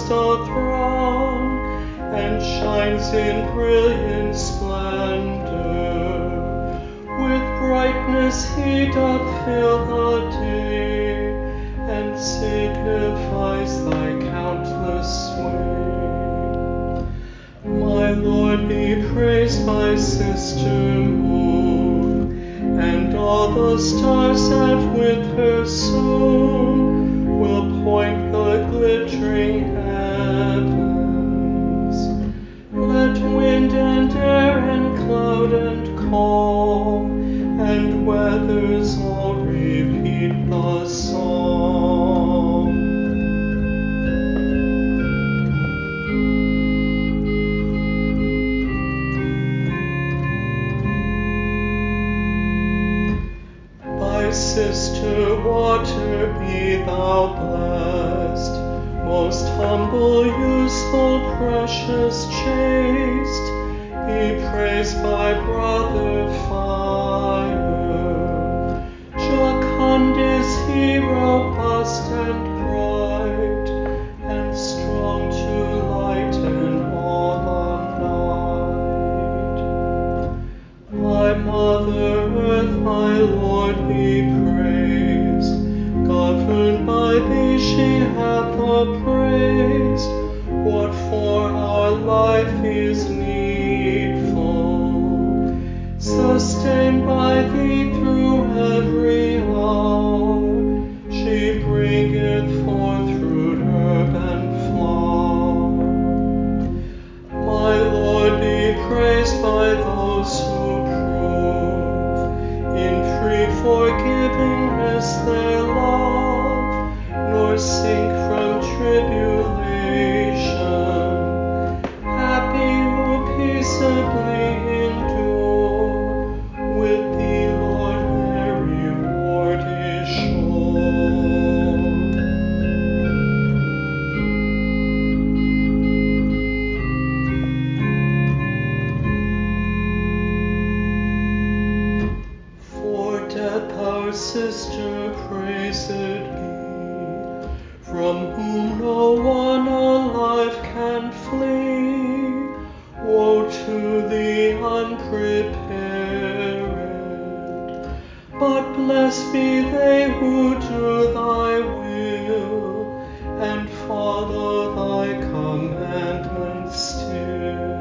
amidst a throng, and shines in brilliant splendor. With brightness he doth fill the day, and signifies thy countless sway. My Lord, be praised, my sister moon, and all the stars that with her soon will point the glittering heavens. Let wind and air and cloud and calm and weathers all repeat the song. By sister water be thou blessed, most humble, useful, precious, chaste. Be praised by brother fire. Jocund is he, robust and bright, and strong to lighten all the night. My Mother Earth, my Lord, be praised. Governed by thee, she hath appraised what for our life is needful. Sustained by thee through every hour, she bringeth forth fruit, herb, and flower. My Lord, be praised by those who prove in free forgivingness their love, nor sink from tribulation. Happy who peaceably endure, with thee, Lord, their reward is sure. For death, our sister, praised be, from whom no one alive can flee. Woe to the unprepared, but blessed be they who do thy will, and follow thy commandments still.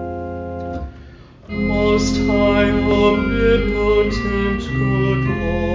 Most high, omnipotent, good Lord,